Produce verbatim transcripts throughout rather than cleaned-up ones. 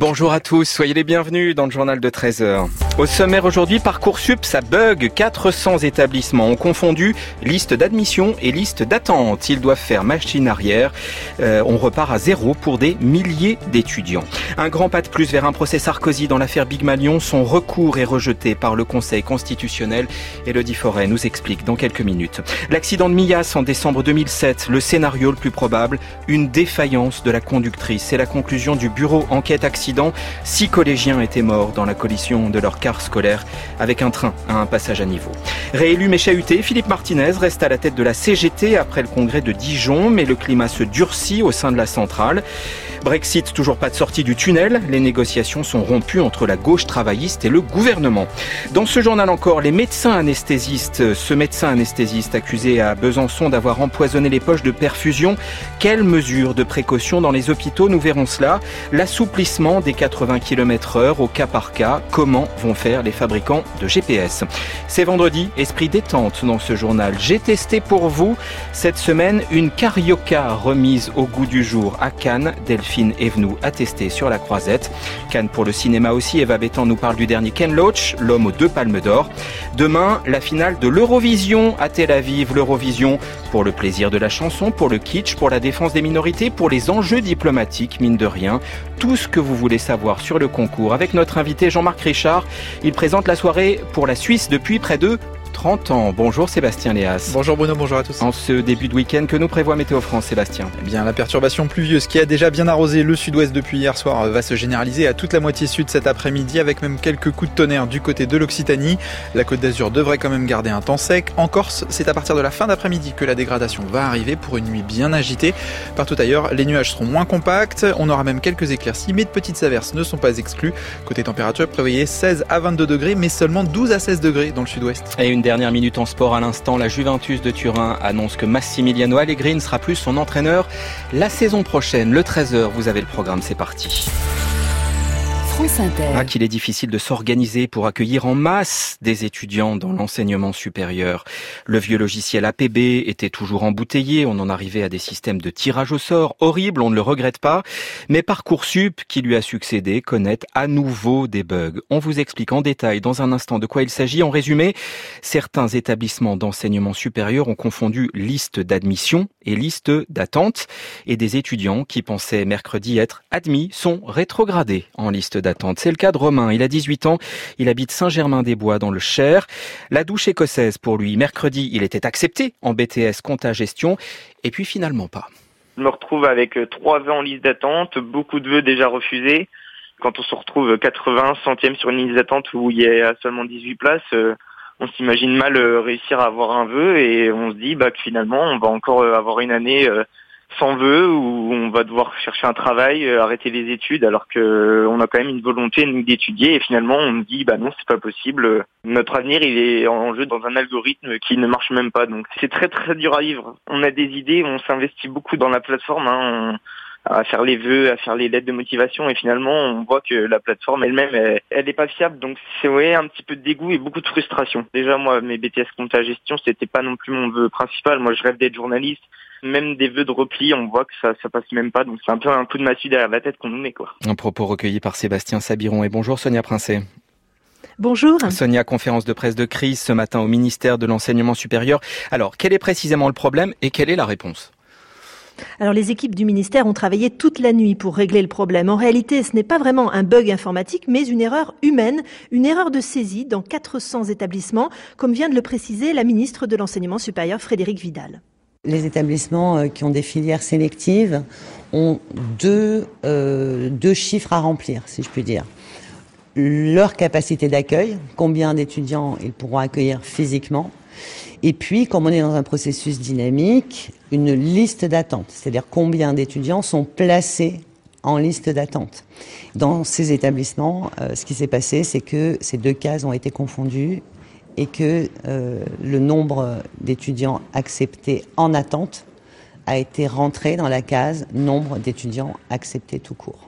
Bonjour à tous, soyez les bienvenus dans le journal de treize heures. Au sommaire aujourd'hui, Parcoursup, ça bug. quatre cents établissements ont confondu liste d'admission et liste d'attente. Ils doivent faire machine arrière. Euh, on repart à zéro pour des milliers d'étudiants. Un grand pas de plus vers un procès Sarkozy dans l'affaire Big Malion. Son recours est rejeté par le Conseil constitutionnel. Élodie Forêt nous explique dans quelques minutes. L'accident de Millas en décembre deux mille sept, le scénario le plus probable, une défaillance de la conductrice. C'est la conclusion du bureau enquête accident. Six collégiens étaient morts dans la collision de leur car scolaire avec un train à un passage à niveau. Réélu mais chahuté, Philippe Martinez reste à la tête de la C G T après le congrès de Dijon, mais le climat se durcit au sein de la centrale. Brexit, toujours pas de sortie du tunnel. Les négociations sont rompues entre la gauche travailliste et le gouvernement. Dans ce journal encore, les médecins anesthésistes. Ce médecin anesthésiste accusé à Besançon d'avoir empoisonné les poches de perfusion. Quelles mesures de précaution dans les hôpitaux? Nous verrons cela. L'assouplissement des quatre-vingts kilomètres heure au cas par cas. Comment vont faire les fabricants de G P S? C'est vendredi, esprit détente dans ce journal. J'ai testé pour vous cette semaine une carioca remise au goût du jour à Cannes. Delphine Evenou a testé sur la croisette. Cannes pour le cinéma aussi. Eva Bétan nous parle du dernier Ken Loach, l'homme aux deux palmes d'or. Demain, la finale de l'Eurovision à Tel Aviv. L'Eurovision pour le plaisir de la chanson, pour le kitsch, pour la défense des minorités, pour les enjeux diplomatiques, mine de rien. Tout ce que vous voulez savoir sur le concours avec notre invité Jean-Marc Richard. Il présente la soirée pour la Suisse depuis près de trente ans. Bonjour Sébastien Léas. Bonjour Bruno, bonjour à tous. En ce début de week-end, que nous prévoit Météo France, Sébastien? Eh bien, la perturbation pluvieuse qui a déjà bien arrosé le sud-ouest depuis hier soir va se généraliser à toute la moitié sud cet après-midi, avec même quelques coups de tonnerre du côté de l'Occitanie. La Côte d'Azur devrait quand même garder un temps sec. En Corse, c'est à partir de la fin d'après-midi que la dégradation va arriver pour une nuit bien agitée. Partout ailleurs, les nuages seront moins compacts. On aura même quelques éclaircies, mais de petites averses ne sont pas exclues. Côté température, prévoyez seize à vingt-deux degrés, mais seulement douze à seize degrés dans le sud-ouest. Et une dernière minute en sport à l'instant, la Juventus de Turin annonce que Massimiliano Allegri ne sera plus son entraîneur la saison prochaine. Le treize heures, vous avez le programme, c'est parti. France Inter. Ah, qu'il est difficile de s'organiser pour accueillir en masse des étudiants dans l'enseignement supérieur. Le vieux logiciel A P B était toujours embouteillé, on en arrivait à des systèmes de tirage au sort horribles, on ne le regrette pas. Mais Parcoursup, qui lui a succédé, connaît à nouveau des bugs. On vous explique en détail dans un instant de quoi il s'agit. En résumé, certains établissements d'enseignement supérieur ont confondu liste d'admission et liste d'attente. Et des étudiants qui pensaient mercredi être admis sont rétrogradés en liste d'attente. C'est le cas de Romain, il a dix-huit ans, il habite Saint-Germain-des-Bois dans le Cher. La douche écossaise pour lui, mercredi, il était accepté en B T S compta gestion, et puis finalement pas. Je me retrouve avec trois vœux en liste d'attente, beaucoup de vœux déjà refusés. Quand on se retrouve quatre-vingts centièmes sur une liste d'attente où il y a seulement dix-huit places, on s'imagine mal réussir à avoir un vœu et on se dit bah, que finalement on va encore avoir une année sans vœu, où on va devoir chercher un travail, euh, arrêter les études, alors que euh, on a quand même une volonté nous d'étudier, et finalement on nous dit bah non, c'est pas possible. Notre avenir il est en jeu dans un algorithme qui ne marche même pas, donc c'est très très dur à vivre. On a des idées, on s'investit beaucoup dans la plateforme, hein, on, à faire les vœux, à faire les lettres de motivation, et finalement on voit que la plateforme elle-même elle, elle est pas fiable, donc c'est ouais un petit peu de dégoût et beaucoup de frustration. Déjà moi mes B T S compta gestion c'était pas non plus mon vœu principal, moi je rêve d'être journaliste. Même des vœux de repli, on voit que ça ça passe même pas, donc c'est un peu un coup de massue derrière la tête qu'on nous met, quoi. Un propos recueilli par Sébastien Sabiron. Et bonjour Sonia Princet. Bonjour. Sonia, conférence de presse de crise ce matin au ministère de l'Enseignement supérieur. Alors, quel est précisément le problème et quelle est la réponse ? Alors les équipes du ministère ont travaillé toute la nuit pour régler le problème. En réalité, ce n'est pas vraiment un bug informatique, mais une erreur humaine, une erreur de saisie dans quatre cents établissements, comme vient de le préciser la ministre de l'Enseignement supérieur Frédérique Vidal. Les établissements qui ont des filières sélectives ont deux, euh, deux chiffres à remplir, si je puis dire. Leur capacité d'accueil, combien d'étudiants ils pourront accueillir physiquement, et puis, comme on est dans un processus dynamique, une liste d'attente, c'est-à-dire combien d'étudiants sont placés en liste d'attente. Dans ces établissements, euh, ce qui s'est passé, c'est que ces deux cases ont été confondues et que euh, le nombre d'étudiants acceptés en attente a été rentré dans la case nombre d'étudiants acceptés tout court.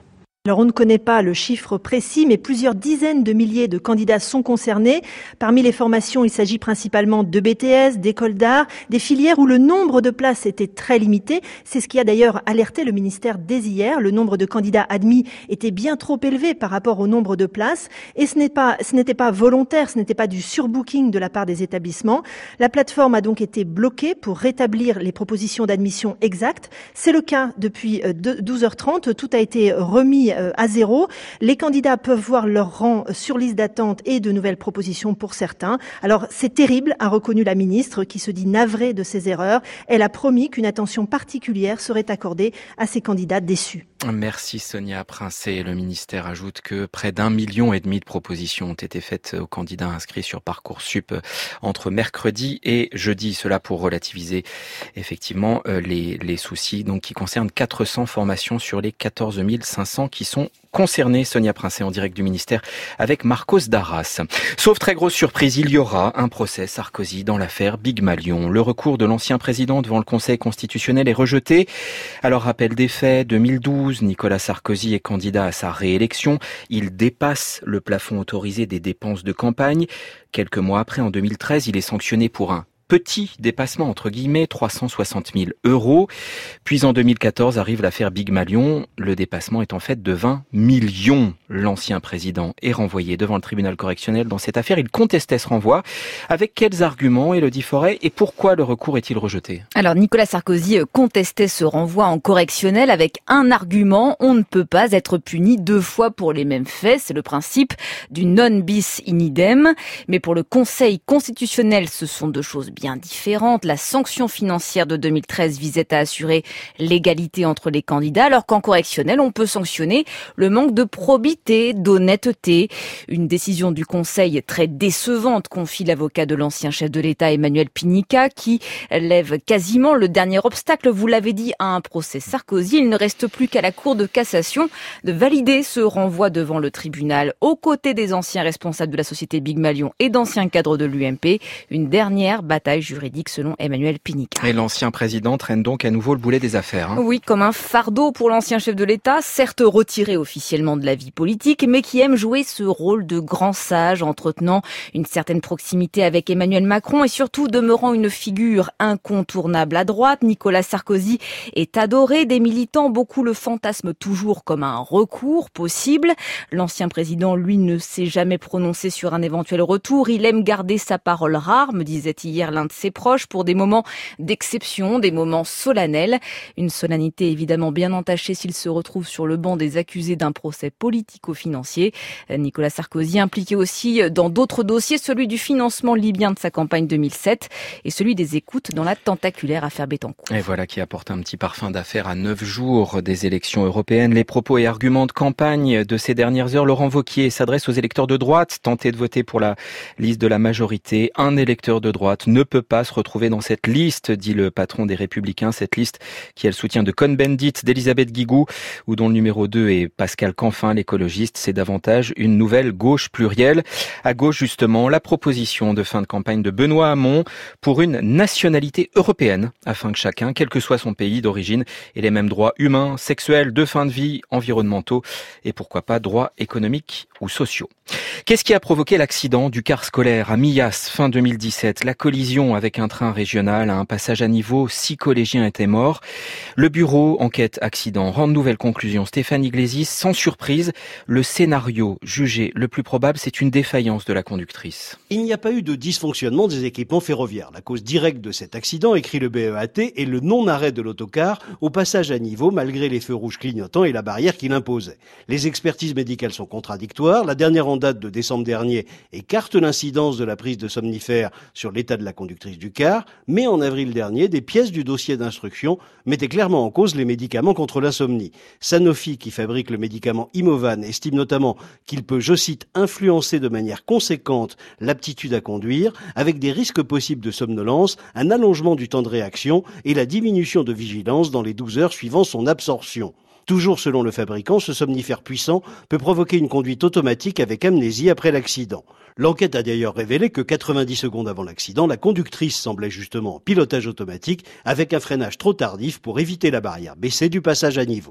Alors on ne connaît pas le chiffre précis, mais plusieurs dizaines de milliers de candidats sont concernés. Parmi les formations, il s'agit principalement de B T S, d'écoles d'art, des filières où le nombre de places était très limité. C'est ce qui a d'ailleurs alerté le ministère dès hier. Le nombre de candidats admis était bien trop élevé par rapport au nombre de places. Et ce n'est pas, ce n'était pas volontaire, ce n'était pas du surbooking de la part des établissements. La plateforme a donc été bloquée pour rétablir les propositions d'admission exactes. C'est le cas depuis douze heures trente. Tout a été remis à zéro. Les candidats peuvent voir leur rang sur liste d'attente et de nouvelles propositions pour certains. Alors c'est terrible, a reconnu la ministre qui se dit navrée de ses erreurs. Elle a promis qu'une attention particulière serait accordée à ces candidats déçus. Merci Sonia Princet. Le ministère ajoute que près d'un million et demi de propositions ont été faites aux candidats inscrits sur Parcoursup entre mercredi et jeudi. Cela pour relativiser effectivement les, les soucis donc qui concernent quatre cents formations sur les quatorze mille cinq cents qui sont concernés. Sonia Princet en direct du ministère avec Marcos Darras. Sauf très grosse surprise, il y aura un procès Sarkozy dans l'affaire Big Malion. Le recours de l'ancien président devant le Conseil constitutionnel est rejeté. Alors rappel des faits, deux mille douze, Nicolas Sarkozy est candidat à sa réélection. Il dépasse le plafond autorisé des dépenses de campagne. Quelques mois après, en deux mille treize, il est sanctionné pour un petit dépassement, entre guillemets, trois cent soixante mille euros. Puis en deux mille quatorze arrive l'affaire Big Malion. Le dépassement est en fait de vingt millions. L'ancien président est renvoyé devant le tribunal correctionnel dans cette affaire. Il contestait ce renvoi. Avec quels arguments, Élodie Forêt, et pourquoi le recours est-il rejeté? Alors Nicolas Sarkozy contestait ce renvoi en correctionnel avec un argument. On ne peut pas être puni deux fois pour les mêmes faits. C'est le principe du non bis in idem. Mais pour le Conseil constitutionnel, ce sont deux choses bien différentes. La sanction financière de deux mille treize visait à assurer l'égalité entre les candidats, alors qu'en correctionnel, on peut sanctionner le manque de probité, d'honnêteté. Une décision du Conseil très décevante, confie l'avocat de l'ancien chef de l'État Emmanuel Pinica, qui lève quasiment le dernier obstacle, vous l'avez dit, à un procès Sarkozy. Il ne reste plus qu'à la Cour de cassation de valider ce renvoi devant le tribunal aux côtés des anciens responsables de la société Big Malion et d'anciens cadres de l'U M P. Une dernière bataille juridique selon Emmanuel Pinica. Et l'ancien président traîne donc à nouveau le boulet des affaires. Hein. Oui, comme un fardeau pour l'ancien chef de l'État, certes retiré officiellement de la vie politique, mais qui aime jouer ce rôle de grand sage, entretenant une certaine proximité avec Emmanuel Macron et surtout demeurant une figure incontournable à droite. Nicolas Sarkozy est adoré des militants, beaucoup le fantasment toujours comme un recours possible. L'ancien président, lui, ne s'est jamais prononcé sur un éventuel retour. Il aime garder sa parole rare, me disait hier l'un de ses proches, pour des moments d'exception, des moments solennels. Une solennité évidemment bien entachée s'il se retrouve sur le banc des accusés d'un procès politico-financier. Nicolas Sarkozy impliqué aussi dans d'autres dossiers, celui du financement libyen de sa campagne deux mille sept et celui des écoutes dans la tentaculaire affaire Bettencourt. Et voilà qui apporte un petit parfum d'affaire à neuf jours des élections européennes. Les propos et arguments de campagne de ces dernières heures. Laurent Wauquiez s'adresse aux électeurs de droite, tentés de voter pour la liste de la majorité. Un électeur de droite ne peut pas se retrouver dans cette liste, dit le patron des Républicains. Cette liste qui a le soutien de Cohn-Bendit, d'Elisabeth Guigou, ou dont le numéro deux est Pascal Canfin, l'écologiste. C'est davantage une nouvelle gauche plurielle. À gauche, justement, la proposition de fin de campagne de Benoît Hamon pour une nationalité européenne, afin que chacun, quel que soit son pays d'origine, ait les mêmes droits humains, sexuels, de fin de vie, environnementaux et pourquoi pas droits économiques ou sociaux. Qu'est-ce qui a provoqué l'accident du car scolaire à Millas fin deux mille dix-sept? La collision avec un train régional à un passage à niveau, six collégiens étaient morts. Le bureau enquête accident rend de nouvelles conclusions. Stéphanie Glésis, sans surprise, le scénario jugé le plus probable, c'est une défaillance de la conductrice. Il n'y a pas eu de dysfonctionnement des équipements ferroviaires. La cause directe de cet accident, écrit le B E A T, est le non-arrêt de l'autocar au passage à niveau malgré les feux rouges clignotants et la barrière qui l'imposait. Les expertises médicales sont contradictoires. La dernière en date de décembre dernier écarte l'incidence de la prise de somnifères sur l'état de la conductrice du car, mais en avril dernier, des pièces du dossier d'instruction mettaient clairement en cause les médicaments contre l'insomnie. Sanofi, qui fabrique le médicament Imovan, estime notamment qu'il peut, je cite, influencer de manière conséquente l'aptitude à conduire, avec des risques possibles de somnolence, un allongement du temps de réaction et la diminution de vigilance dans les douze heures suivant son absorption. Toujours selon le fabricant, ce somnifère puissant peut provoquer une conduite automatique avec amnésie après l'accident. L'enquête a d'ailleurs révélé que quatre-vingt-dix secondes avant l'accident, la conductrice semblait justement en pilotage automatique avec un freinage trop tardif pour éviter la barrière baissée du passage à niveau.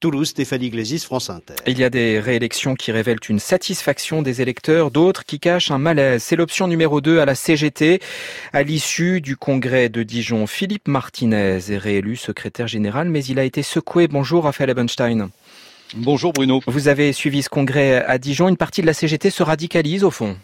Toulouse, Stéphanie Glésis, France Inter. Il y a des réélections qui révèlent une satisfaction des électeurs, d'autres qui cachent un malaise. C'est l'option numéro deux à la C G T. À l'issue du congrès de Dijon, Philippe Martinez est réélu secrétaire général, mais il a été secoué. Bonjour Raphaël Ebenstein. Bonjour Bruno. Vous avez suivi ce congrès à Dijon. Une partie de la C G T se radicalise au fond.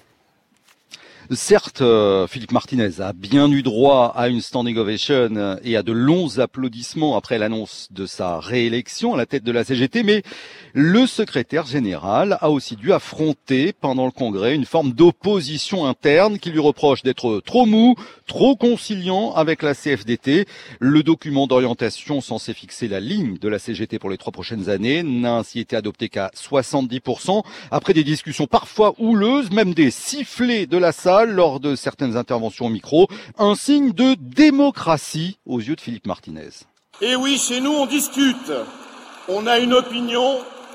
Certes, euh, Philippe Martinez a bien eu droit à une standing ovation et à de longs applaudissements après l'annonce de sa réélection à la tête de la C G T, mais le secrétaire général a aussi dû affronter pendant le congrès une forme d'opposition interne qui lui reproche d'être trop mou, trop conciliant avec la C F D T. Le document d'orientation censé fixer la ligne de la C G T pour les trois prochaines années n'a ainsi été adopté qu'à soixante-dix pour cent, après des discussions parfois houleuses, même des sifflets de la salle lors de certaines interventions au micro, un signe de démocratie aux yeux de Philippe Martinez. Et oui, chez nous, on discute. On a une opinion,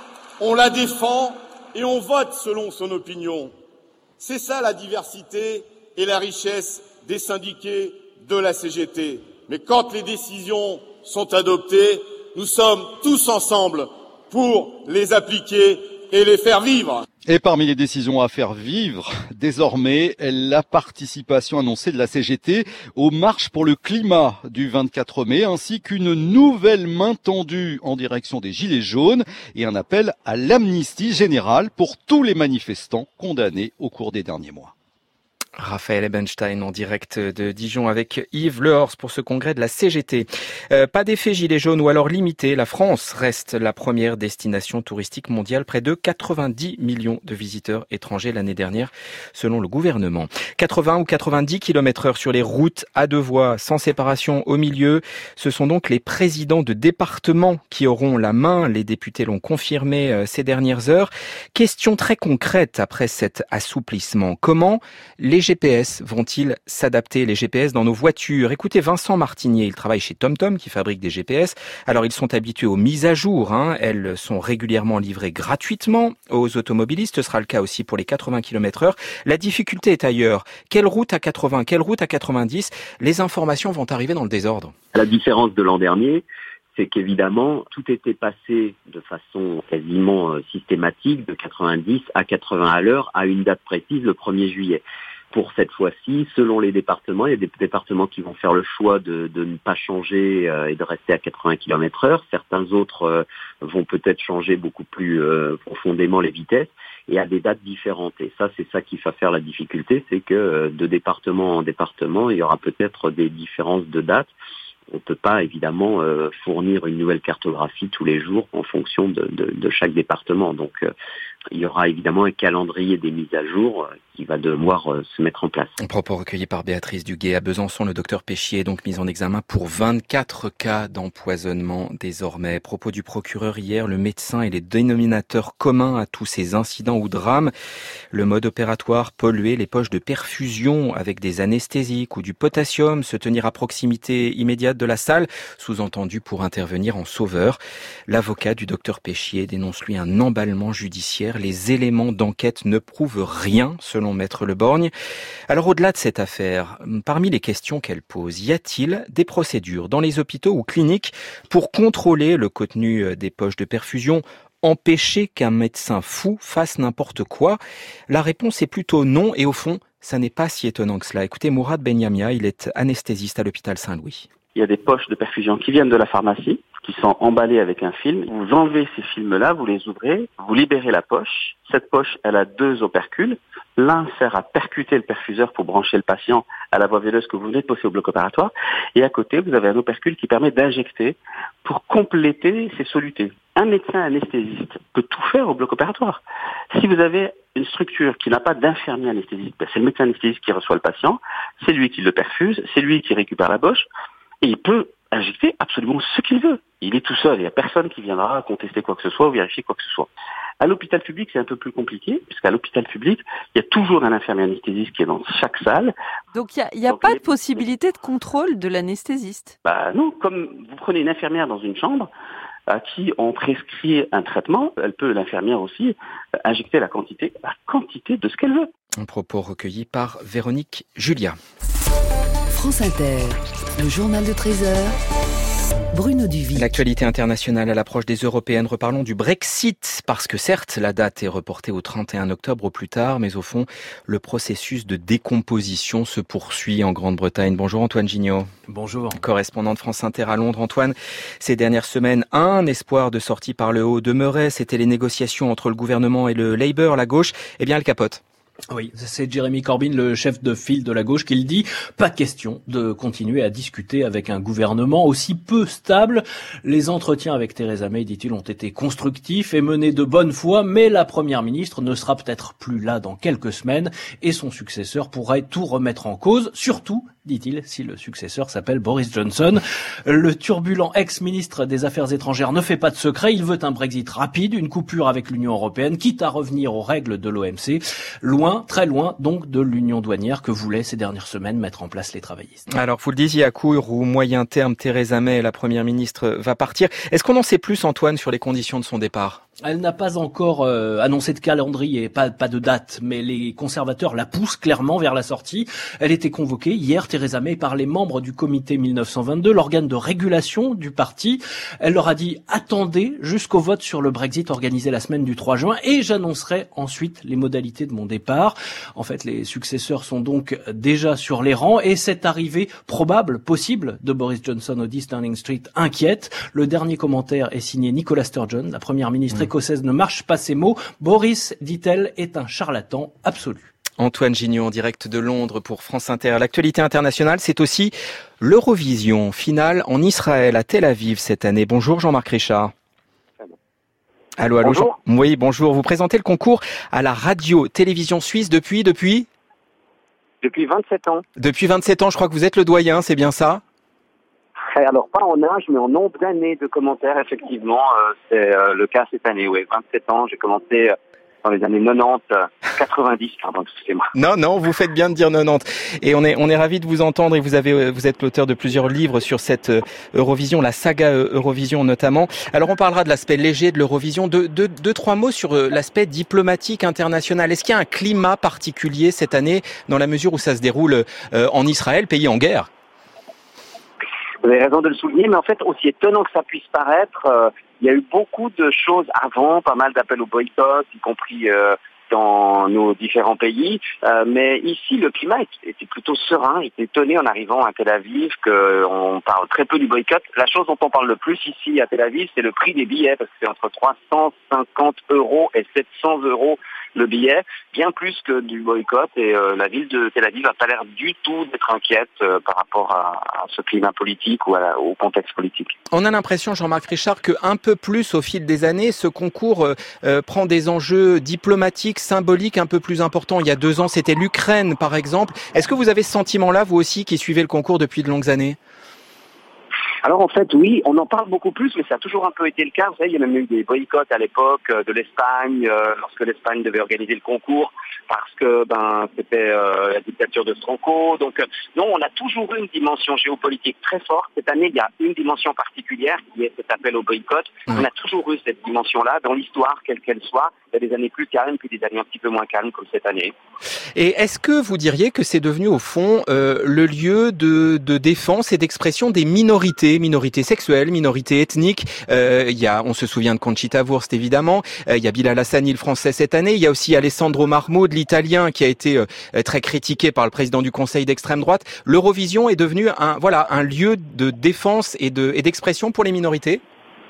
on la défend et on vote selon son opinion. C'est ça la diversité et la richesse des syndiqués de la C G T. Mais quand les décisions sont adoptées, nous sommes tous ensemble pour les appliquer et les faire vivre. Et parmi les décisions à faire vivre, désormais, la participation annoncée de la C G T aux marches pour le climat du vingt-quatre mai, ainsi qu'une nouvelle main tendue en direction des Gilets jaunes et un appel à l'amnistie générale pour tous les manifestants condamnés au cours des derniers mois. Raphaël Ebenstein en direct de Dijon avec Yves Lehors pour ce congrès de la C G T. Euh, pas d'effet gilet jaune ou alors limité. La France reste la première destination touristique mondiale. Près de quatre-vingt-dix millions de visiteurs étrangers l'année dernière, selon le gouvernement. quatre-vingts ou quatre-vingt-dix kilomètres heure sur les routes à deux voies, sans séparation au milieu. Ce sont donc les présidents de départements qui auront la main. Les députés l'ont confirmé euh, ces dernières heures. Question très concrète après cet assouplissement. Comment les G P S vont-ils s'adapter, les G P S dans nos voitures? Écoutez Vincent Martinier, il travaille chez TomTom qui fabrique des G P S. Alors ils sont habitués aux mises à jour, hein. Elles sont régulièrement livrées gratuitement aux automobilistes. Ce sera le cas aussi pour les quatre-vingts kilomètres heure. La difficulté est ailleurs. Quelle route à quatre-vingts, quelle route à quatre-vingt-dix? Les informations vont arriver dans le désordre. La différence de l'an dernier, c'est qu'évidemment, tout était passé de façon quasiment systématique de quatre-vingt-dix à quatre-vingts à l'heure à une date précise, le premier juillet. Pour cette fois-ci, selon les départements, il y a des départements qui vont faire le choix de, de ne pas changer euh, et de rester à quatre-vingts kilomètres heure. Certains autres euh, vont peut-être changer beaucoup plus euh, profondément les vitesses et à des dates différentes. Et ça, c'est ça qui va faire la difficulté, c'est que euh, de département en département, il y aura peut-être des différences de dates. On ne peut pas évidemment euh, fournir une nouvelle cartographie tous les jours en fonction de, de, de chaque département. Donc euh, il y aura évidemment un calendrier des mises à jour euh, qui va devoir euh, se mettre en place. Un propos recueilli par Béatrice Duguay à Besançon. Le docteur Péchier est donc mis en examen pour vingt-quatre cas d'empoisonnement désormais. Propos du procureur hier, le médecin est le dénominateur commun à tous ces incidents ou drames. Le mode opératoire, polluer les poches de perfusion avec des anesthésiques ou du potassium, se tenir à proximité immédiate de la salle, sous-entendu pour intervenir en sauveur. L'avocat du docteur Péchier dénonce lui un emballement judiciaire. Les éléments d'enquête ne prouvent rien, selon Maître Leborgne. Alors au-delà de cette affaire, parmi les questions qu'elle pose, y a-t-il des procédures dans les hôpitaux ou cliniques pour contrôler le contenu des poches de perfusion, empêcher qu'un médecin fou fasse n'importe quoi? La réponse est plutôt non et au fond, ça n'est pas si étonnant que cela. Écoutez Mourad Benyamia, il est anesthésiste à l'hôpital Saint-Louis. Il y a des poches de perfusion qui viennent de la pharmacie, qui sont emballées avec un film. Vous enlevez ces films-là, vous les ouvrez, vous libérez la poche. Cette poche, elle a deux opercules. L'un sert à percuter le perfuseur pour brancher le patient à la voie veineuse que vous venez de poser au bloc opératoire. Et à côté, vous avez un opercule qui permet d'injecter pour compléter ces solutés. Un médecin anesthésiste peut tout faire au bloc opératoire. Si vous avez une structure qui n'a pas d'infirmier anesthésiste, ben c'est le médecin anesthésiste qui reçoit le patient, c'est lui qui le perfuse, c'est lui qui récupère la poche, et il peut injecter absolument ce qu'il veut. Il est tout seul, il n'y a personne qui viendra contester quoi que ce soit ou vérifier quoi que ce soit. À l'hôpital public, c'est un peu plus compliqué, puisqu'à l'hôpital public, il y a toujours un infirmier anesthésiste qui est dans chaque salle. Donc il n'y a, a pas de possibilité de contrôle de l'anesthésiste? Bah non, comme vous prenez une infirmière dans une chambre, à qui on prescrit un traitement, elle peut, l'infirmière aussi, injecter la quantité, la quantité de ce qu'elle veut. Un propos recueilli par Véronique Julia. France Inter, le journal de treize heures. Bruno Duvis. L'actualité internationale à l'approche des européennes. Reparlons du Brexit, parce que certes, la date est reportée au trente et un octobre au plus tard, mais au fond, le processus de décomposition se poursuit en Grande-Bretagne. Bonjour Antoine Gignot. Bonjour. Correspondant de France Inter à Londres. Antoine, ces dernières semaines, un espoir de sortie par le haut demeurait, c'était les négociations entre le gouvernement et le Labour, la gauche. Eh bien, elle capote. Oui, c'est Jeremy Corbyn, le chef de file de la gauche, qui le dit. Pas question de continuer à discuter avec un gouvernement aussi peu stable. Les entretiens avec Theresa May, dit-il, ont été constructifs et menés de bonne foi, mais la première ministre ne sera peut-être plus là dans quelques semaines et son successeur pourrait tout remettre en cause, surtout, dit-il, si le successeur s'appelle Boris Johnson. Le turbulent ex-ministre des Affaires étrangères ne fait pas de secret. Il veut un Brexit rapide, une coupure avec l'Union européenne, quitte à revenir aux règles de l'O M C. Loin, très loin, donc, de l'union douanière que voulaient ces dernières semaines mettre en place les travaillistes. Alors, vous le disiez, à court ou moyen terme, Theresa May, la première ministre, va partir. Est-ce qu'on en sait plus, Antoine, sur les conditions de son départ ? Elle n'a pas encore euh, annoncé de calendrier, pas, pas de date, mais les conservateurs la poussent clairement vers la sortie. Elle était convoquée hier, Theresa May, par les membres du comité mille neuf cent vingt-deux, l'organe de régulation du parti. Elle leur a dit « Attendez jusqu'au vote sur le Brexit organisé la semaine du trois juin et j'annoncerai ensuite les modalités de mon départ ». En fait, les successeurs sont donc déjà sur les rangs et cette arrivée probable, possible, de Boris Johnson au dix Downing Street inquiète. Le dernier commentaire est signé Nicola Sturgeon, la première ministre mmh. écossaise ne marche pas ses mots. Boris, dit-elle, est un charlatan absolu. Antoine Gignot en direct de Londres pour France Inter. L'actualité internationale, c'est aussi l'Eurovision, finale en Israël, à Tel Aviv cette année. Bonjour Jean-Marc Richard. Allô, allô. Bonjour. Jean... Oui, bonjour. Vous présentez le concours à la radio-télévision suisse depuis, depuis Depuis vingt-sept ans. Depuis vingt-sept ans, je crois que vous êtes le doyen, c'est bien ça ? Alors, pas en âge, mais en nombre d'années de commentaires, effectivement. Euh, c'est euh, le cas cette année, oui. vingt-sept ans, j'ai commencé euh, dans les années quatre-vingt-dix, quatre-vingt-dix, pardon, excusez-moi. Non, non, vous faites bien de dire quatre-vingt-dix. Et on est, on est ravis de vous entendre et vous avez, vous êtes l'auteur de plusieurs livres sur cette Eurovision, la saga Eurovision notamment. Alors, on parlera de l'aspect léger de l'Eurovision. Deux, deux, deux, trois mots sur l'aspect diplomatique international. Est-ce qu'il y a un climat particulier cette année dans la mesure où ça se déroule en Israël, pays en guerre ? Vous avez raison de le souligner, mais en fait, aussi étonnant que ça puisse paraître, euh, il y a eu beaucoup de choses avant, pas mal d'appels au boycott, y compris euh, dans nos différents pays. Euh, mais ici, le climat était plutôt serein. Il était étonné en arrivant à Tel Aviv qu'on parle très peu du boycott. La chose dont on parle le plus ici à Tel Aviv, c'est le prix des billets, parce que c'est entre trois cent cinquante euros et sept cents euros le billet, bien plus que du boycott. Et euh, la ville de Tel Aviv n'a pas l'air du tout d'être inquiète euh, par rapport à, à ce climat politique ou à la, au contexte politique. On a l'impression, Jean-Marc Richard, qu'un peu plus au fil des années, ce concours euh, euh, prend des enjeux diplomatiques, symboliques un peu plus importants. Il y a deux ans, c'était l'Ukraine, par exemple. Est-ce que vous avez ce sentiment-là, vous aussi, qui suivez le concours depuis de longues années ? Alors en fait, oui, on en parle beaucoup plus, mais ça a toujours un peu été le cas. Vous savez, il y a même eu des boycotts à l'époque euh, de l'Espagne, euh, lorsque l'Espagne devait organiser le concours, parce que ben c'était euh, la dictature de Franco. Donc euh, non, on a toujours eu une dimension géopolitique très forte. Cette année, il y a une dimension particulière qui est cet appel au boycott. Mmh. On a toujours eu cette dimension-là dans l'histoire, quelle qu'elle soit. Il y a des années plus calmes, puis des années un petit peu moins calmes, comme cette année. Et est-ce que vous diriez que c'est devenu au fond euh, le lieu de, de défense et d'expression des minorités, minorités sexuelles, minorités ethniques ? euh, Il y a, on se souvient de Conchita Wurst évidemment. Euh, il y a Bilal Hassani, le français cette année. Il y a aussi Alessandro Marmud, l'italien, qui a été euh, très critiqué par le président du Conseil d'extrême droite. L'Eurovision est devenu un voilà un lieu de défense et de et d'expression pour les minorités.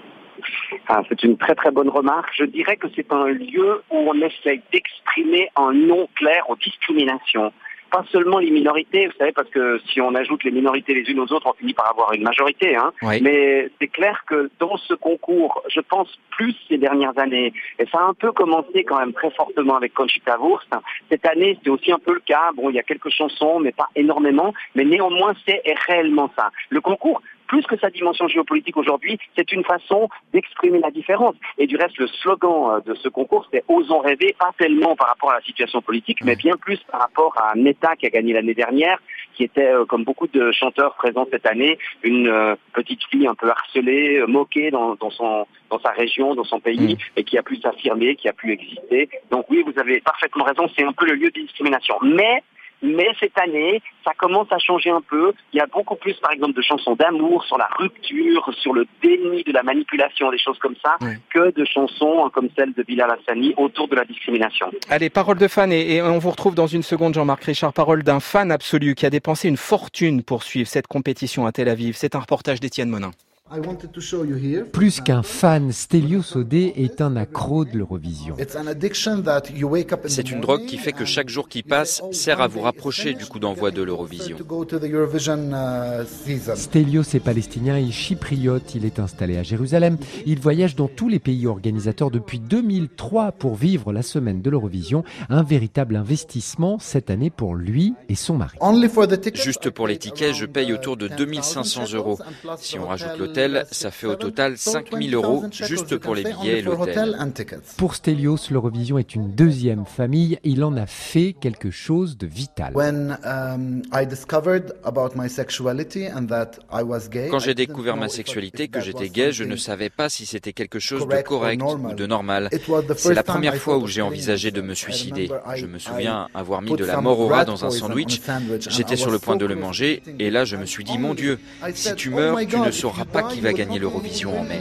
Ah, c'est une très très bonne remarque. Je dirais que c'est un lieu où on essaye d'exprimer un non clair aux discriminations. Pas seulement les minorités, vous savez, parce que si on ajoute les minorités les unes aux autres, on finit par avoir une majorité. Hein. Oui. Mais c'est clair que dans ce concours, je pense plus ces dernières années, et ça a un peu commencé quand même très fortement avec Conchita Wurst. Cette année, c'est aussi un peu le cas. Bon, il y a quelques chansons, mais pas énormément. Mais néanmoins, c'est réellement ça. Le concours, plus que sa dimension géopolitique aujourd'hui, c'est une façon d'exprimer la différence. Et du reste, le slogan de ce concours, c'est « Osons rêver », pas tellement par rapport à la situation politique, mais bien plus par rapport à un État qui a gagné l'année dernière, qui était, comme beaucoup de chanteurs présents cette année, une petite fille un peu harcelée, moquée dans, dans, son, dans sa région, dans son pays, mmh. et qui a pu s'affirmer, qui a pu exister. Donc oui, vous avez parfaitement raison, c'est un peu le lieu de discrimination. Mais Mais cette année, ça commence à changer un peu. Il y a beaucoup plus, par exemple, de chansons d'amour, sur la rupture, sur le déni de la manipulation, des choses comme ça, oui. que de chansons comme celle de Bilal Hassani autour de la discrimination. Allez, parole de fan, et, et on vous retrouve dans une seconde, Jean-Marc Richard. Parole d'un fan absolu qui a dépensé une fortune pour suivre cette compétition à Tel Aviv. C'est un reportage d'Étienne Monin. Plus qu'un fan, Stelios Odé est un accro de l'Eurovision. C'est une drogue qui fait que chaque jour qui passe sert à vous rapprocher du coup d'envoi de l'Eurovision. Stelios est palestinien et chypriote. Il est installé à Jérusalem. Il voyage dans tous les pays organisateurs depuis deux mille trois pour vivre la semaine de l'Eurovision. Un véritable investissement cette année pour lui et son mari. Juste pour les tickets, je paye autour de deux mille cinq cents euros. Si on rajoute l'hôtel, ça fait au total cinq mille euros juste pour les billets et l'hôtel. Pour Stelios, l'Eurovision est une deuxième famille. Il en a fait quelque chose de vital. Quand j'ai découvert ma sexualité, que j'étais gay, je ne savais pas si c'était quelque chose de correct ou de normal. C'est la première fois où j'ai envisagé de me suicider. Je me souviens avoir mis de la mort au rat dans un sandwich. J'étais sur le point de le manger et là je me suis dit, mon Dieu, si tu meurs, tu ne sauras pas qui va gagner l'Eurovision en mai.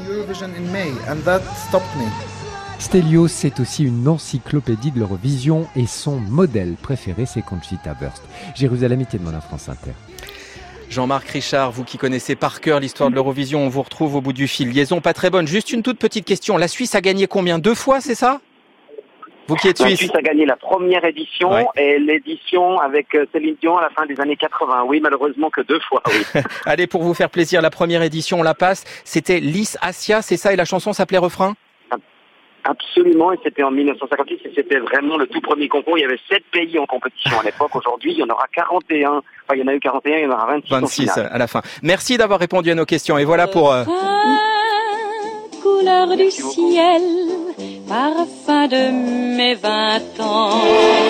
Stelios, c'est aussi une encyclopédie de l'Eurovision et son modèle préféré, c'est Conchita Wurst. Jérusalem, Étienne Monin, France Inter. Jean-Marc Richard, vous qui connaissez par cœur l'histoire de l'Eurovision, on vous retrouve au bout du fil. Liaison pas très bonne. Juste une toute petite question. La Suisse a gagné combien? Deux fois, c'est ça? Vous qui êtes la suisse. Suisse a gagné la première édition ouais. et l'édition avec Céline Dion à la fin des années quatre-vingts. Oui, malheureusement que deux fois, oui. Allez, pour vous faire plaisir, la première édition, on la passe. C'était Lys Assia, c'est ça, et la chanson s'appelait Refrain? Absolument, et c'était en mille neuf cent cinquante-six et c'était vraiment le tout premier concours. Il y avait sept pays en compétition à l'époque. Aujourd'hui, il y en aura quarante et un. Enfin, il y en a eu quarante et un, il y en aura vingt-six, vingt-six à la fin. Merci d'avoir répondu à nos questions. Et voilà pour... Euh... Couleur du ciel, parfum de mes vingt ans.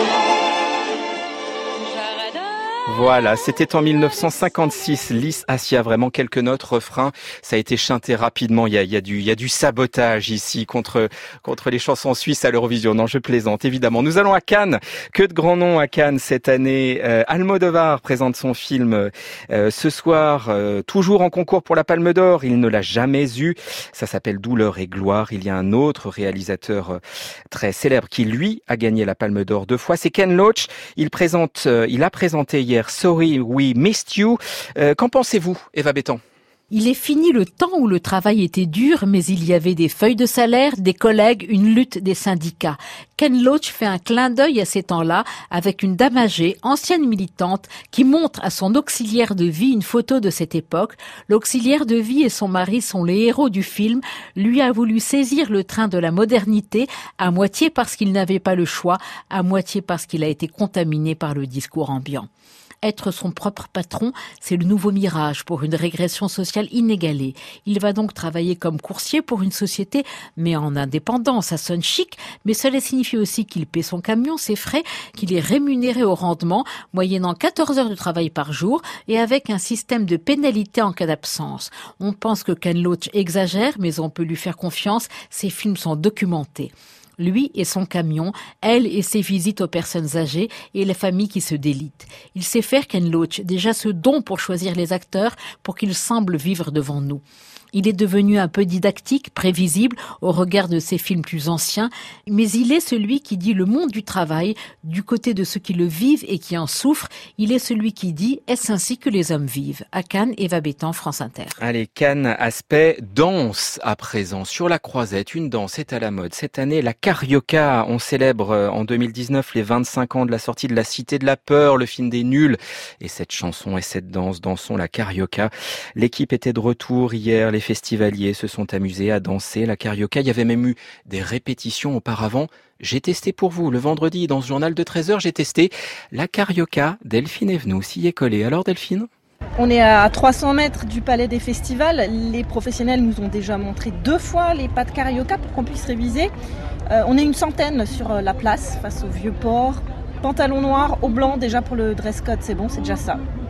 Voilà, c'était en mille neuf cent cinquante-six, Lys Assia, vraiment quelques notes, refrain. Ça a été chanté rapidement. Il y a, il y a du, il y a du sabotage ici contre, contre les chansons suisses à l'Eurovision. Non, je plaisante, évidemment. Nous allons à Cannes. Que de grands noms à Cannes cette année. Euh, Almodovar présente son film euh, ce soir, euh, toujours en concours pour la Palme d'Or. Il ne l'a jamais eu. Ça s'appelle Douleur et gloire. Il y a un autre réalisateur euh, très célèbre qui, lui, a gagné la Palme d'Or deux fois. C'est Ken Loach. Il présente, euh, il a présenté hier Sorry We Missed You. Euh, qu'en pensez-vous, Eva Bétan? Il est fini le temps où le travail était dur, mais il y avait des feuilles de salaire, des collègues, une lutte des syndicats. Ken Loach fait un clin d'œil à ces temps-là avec une dame âgée, ancienne militante, qui montre à son auxiliaire de vie une photo de cette époque. L'auxiliaire de vie et son mari sont les héros du film. Lui a voulu saisir le train de la modernité, à moitié parce qu'il n'avait pas le choix, à moitié parce qu'il a été contaminé par le discours ambiant. Être son propre patron, c'est le nouveau mirage pour une régression sociale inégalée. Il va donc travailler comme coursier pour une société, mais en indépendant. Ça sonne chic, mais cela signifie aussi qu'il paie son camion, ses frais, qu'il est rémunéré au rendement, moyennant quatorze heures de travail par jour et avec un système de pénalité en cas d'absence. On pense que Ken Loach exagère, mais on peut lui faire confiance. Ses films sont documentés. Lui et son camion, elle et ses visites aux personnes âgées et les familles qui se délitent. Il sait faire, Ken Loach, déjà ce don pour choisir les acteurs pour qu'ils semblent vivre devant nous. Il est devenu un peu didactique, prévisible au regard de ses films plus anciens, mais il est celui qui dit le monde du travail, du côté de ceux qui le vivent et qui en souffrent. Il est celui qui dit « Est-ce ainsi que les hommes vivent ?» À Cannes, Eva Bétan, France Inter. Allez, Cannes, aspect danse à présent. Sur la Croisette, une danse est à la mode. Cette année, la Carioca. On célèbre en deux mille dix-neuf les vingt-cinq ans de la sortie de La Cité de la Peur, le film des nuls. Et cette chanson et cette danse, dansons la Carioca. L'équipe était de retour hier. Les festivaliers se sont amusés à danser la Carioca. Il y avait même eu des répétitions auparavant. J'ai testé pour vous le vendredi dans ce journal de treize heures. J'ai testé la Carioca. Delphine Evenou s'y est collée. Alors Delphine ? On est à trois cents mètres du palais des festivals. Les professionnels nous ont déjà montré deux fois les pas de Carioca pour qu'on puisse réviser. Euh, on est une centaine sur la place face au vieux port. Pantalon noir, haut blanc déjà pour le dress code, c'est bon, c'est déjà ça.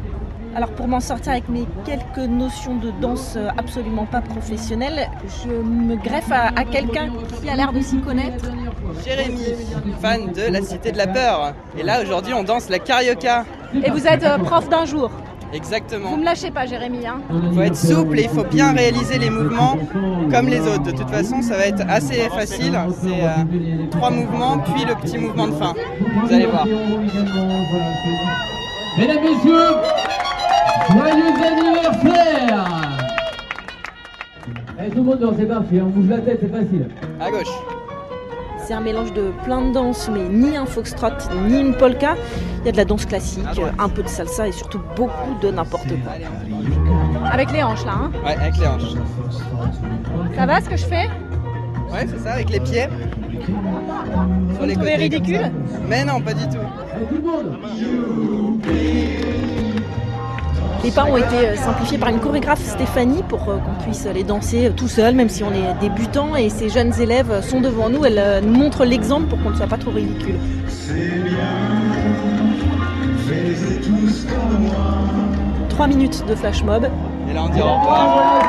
Alors pour m'en sortir avec mes quelques notions de danse absolument pas professionnelles, je me greffe à, à quelqu'un qui a l'air de s'y connaître. Jérémy, fan de la Cité de la Peur. Et là aujourd'hui on danse la carioca. Et vous êtes euh, prof d'un jour? Exactement. Vous me lâchez pas Jérémy, hein? Il faut être souple et il faut bien réaliser les mouvements comme les autres. De toute façon ça va être assez facile. C'est euh, trois mouvements puis le petit mouvement de fin. Vous allez voir. Mesdames, Messieurs, joyeux anniversaire! Eh, tout le monde danse, c'est parfait, on bouge la tête, c'est facile. À gauche. C'est un mélange de plein de danses, mais ni un foxtrot, ni une polka. Il y a de la danse classique, un peu de salsa et surtout beaucoup de n'importe quoi. Avec les hanches là, hein? Ouais, avec les hanches. Ça va ce que je fais? Ouais, c'est ça, avec les pieds. Vous me trouvez ridicule? Mais non, pas du tout. Les pas ont été simplifiés par une chorégraphe, Stéphanie, pour qu'on puisse les danser tout seul, même si on est débutant. Et ces jeunes élèves sont devant nous, elles nous montrent l'exemple pour qu'on ne soit pas trop ridicule. Trois minutes de flash mob. Et là on dit au revoir.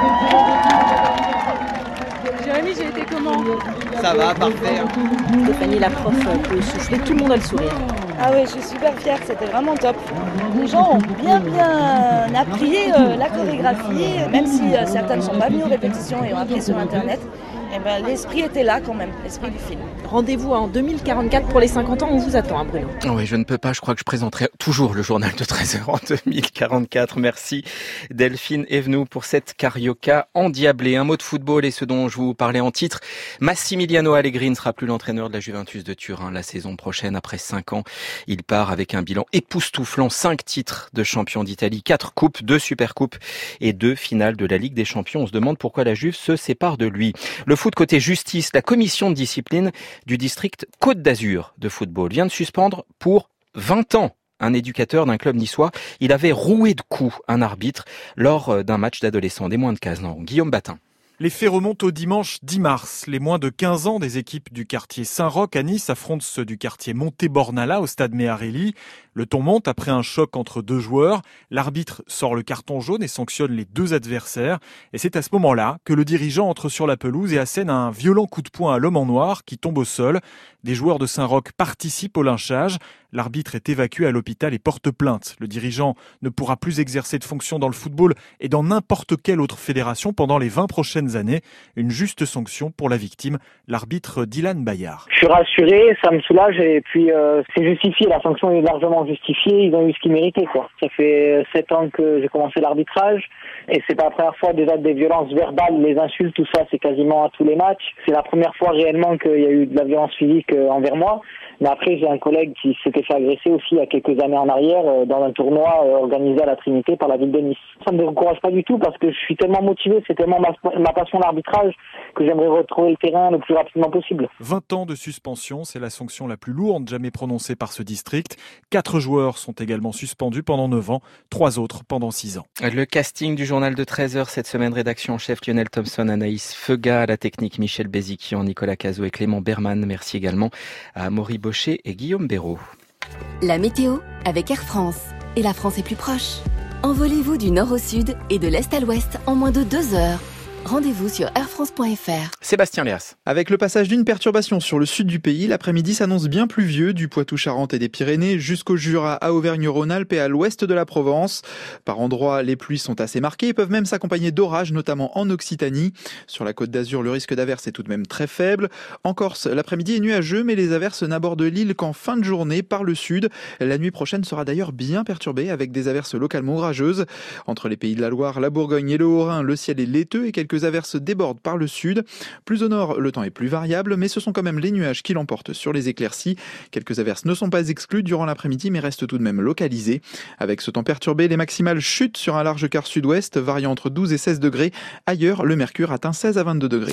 Jérémy, j'ai été comment? Ça va, parfait. Stéphanie, la prof, peut souffler, tout le monde a le sourire. Ah oui, je suis super fière, c'était vraiment top. Les gens ont bien bien appris euh, la chorégraphie, même si euh, certains ne sont pas venus aux répétitions et ont appris sur internet. Et ben, l'esprit était là quand même, l'esprit du film. Rendez-vous en deux mille quarante-quatre pour les cinquante ans, on vous attend, hein, Bruno. Oui, je ne peux pas, je crois que je présenterai toujours le journal de treize heures en deux mille quarante-quatre. Merci Delphine Evenou pour cette carioca endiablée. Un mot de football et ce dont je vous parlais en titre. Massimiliano Allegri ne sera plus l'entraîneur de la Juventus de Turin la saison prochaine après cinq ans. Il part avec un bilan époustouflant, cinq titres de champion d'Italie, quatre coupes, deux supercoupes et deux finales de la Ligue des Champions. On se demande pourquoi la Juve se sépare de lui. Le foot côté justice, la commission de discipline du district Côte d'Azur de football vient de suspendre pour vingt ans un éducateur d'un club niçois. Il avait roué de coups un arbitre lors d'un match d'adolescents des moins de quinze ans. Guillaume Batin. Les faits remontent au dimanche dix mars. Les moins de quinze ans des équipes du quartier Saint-Roch à Nice affrontent ceux du quartier Montebornala au stade Mearelli. Le ton monte après un choc entre deux joueurs. L'arbitre sort le carton jaune et sanctionne les deux adversaires. Et c'est à ce moment-là que le dirigeant entre sur la pelouse et assène un violent coup de poing à l'homme en noir qui tombe au sol. Des joueurs de Saint-Roch participent au lynchage. L'arbitre est évacué à l'hôpital et porte plainte. Le dirigeant ne pourra plus exercer de fonction dans le football et dans n'importe quelle autre fédération pendant les vingt prochaines années. Une juste sanction pour la victime, l'arbitre Dylan Bayard. Je suis rassuré, ça me soulage et puis euh, c'est justifié, la sanction est largement justifiée, ils ont eu ce qu'ils méritaient, quoi. Ça fait sept ans que j'ai commencé l'arbitrage et c'est pas la première fois déjà des violences verbales, les insultes, tout ça, c'est quasiment à tous les matchs. C'est la première fois réellement qu'il y a eu de la violence physique envers moi. Mais après, j'ai un collègue qui s'était fait agresser aussi il y a quelques années en arrière euh, dans un tournoi euh, organisé à la Trinité par la ville de Nice. Ça ne me décourage pas du tout parce que je suis tellement motivé, c'est tellement ma, ma passion d'arbitrage que j'aimerais retrouver le terrain le plus rapidement possible. vingt ans de suspension, c'est la sanction la plus lourde jamais prononcée par ce district. Quatre joueurs sont également suspendus pendant neuf ans, trois autres pendant six ans. Le casting du journal de treize heures cette semaine, rédaction en chef Lionel Thompson, Anaïs Feuga, à la technique Michel Béziquian, Nicolas Cazot et Clément Berman. Merci également à Maury Baucher et Guillaume Béraud. La météo avec Air France. Et la France est plus proche. Envolez-vous du nord au sud et de l'est à l'ouest en moins de deux heures. Rendez-vous sur air france point f r. Sébastien Léas. Avec le passage d'une perturbation sur le sud du pays, l'après-midi s'annonce bien pluvieux du Poitou-Charentes et des Pyrénées jusqu'au Jura, à Auvergne-Rhône-Alpes et à l'ouest de la Provence. Par endroits, les pluies sont assez marquées et peuvent même s'accompagner d'orages, notamment en Occitanie. Sur la Côte d'Azur, le risque d'averse est tout de même très faible. En Corse, l'après-midi est nuageux, mais les averses n'abordent l'île qu'en fin de journée par le sud. La nuit prochaine sera d'ailleurs bien perturbée avec des averses localement orageuses. Entre les pays de la Loire, la Bourgogne et le Haut-Rhin, le ciel est laiteux et quelques Quelques averses débordent par le sud. Plus au nord, le temps est plus variable, mais ce sont quand même les nuages qui l'emportent sur les éclaircies. Quelques averses ne sont pas exclues durant l'après-midi, mais restent tout de même localisées. Avec ce temps perturbé, les maximales chutent sur un large quart sud-ouest, variant entre douze et seize degrés. Ailleurs, le mercure atteint seize à vingt-deux degrés.